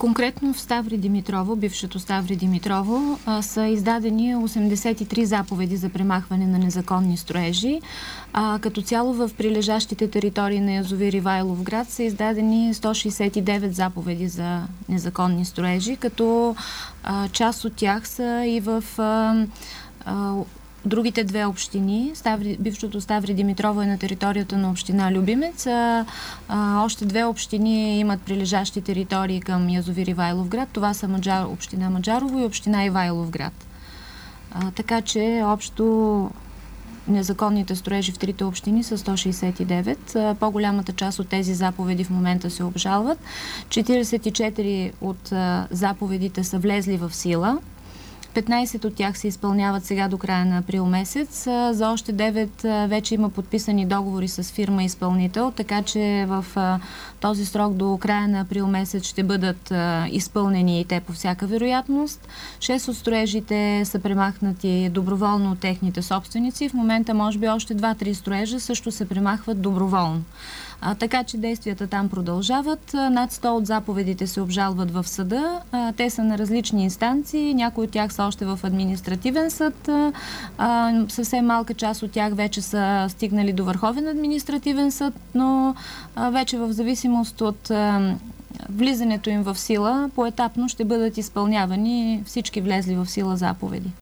Конкретно в Ставри Димитрово, бившето Ставри Димитрово, са издадени 83 заповеди за премахване на незаконни строежи. Като цяло в прилежащите територии на язовир Ивайловград са издадени 169 заповеди за незаконни строежи, като част от тях са и в другите две общини. Бившото Ставри Димитрово е на територията на община Любимец. Още две общини имат прилежащи територии към язовир Ивайловград. Това са община Маджарово и община Ивайловград. Така че общо незаконните строежи в трите общини са 169. По-голямата част от тези заповеди в момента се обжалват. 44 от заповедите са влезли в сила. 15 от тях се изпълняват сега до края на април месец. За още 9 вече има подписани договори с фирма изпълнител, така че в този срок до края на април месец ще бъдат изпълнени и те по всяка вероятност. 6 от строежите са премахнати доброволно от техните собственици. В момента може би още 2-3 строежа също се премахват доброволно. Така че действията там продължават. Над 100 от заповедите се обжалват в съда. Те са на различни инстанции. Някои от тях са още в административен съд. Съвсем малка част от тях вече са стигнали до Върховен административен съд, но вече в зависимост от влизането им в сила, поетапно ще бъдат изпълнявани всички влезли в сила заповеди.